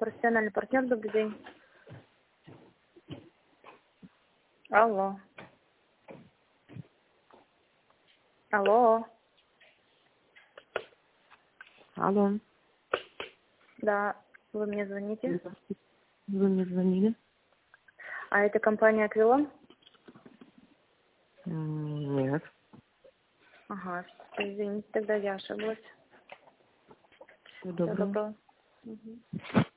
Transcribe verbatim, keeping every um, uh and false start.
профессиональный партнер, добрый день. Алло. Алло. Алло. Да, вы мне звоните. Вы мне звонили? А это компания Аквилон? М, Нет. Ага, извините, тогда я ошиблась. Всего Всего доброго. доброго. Мгм.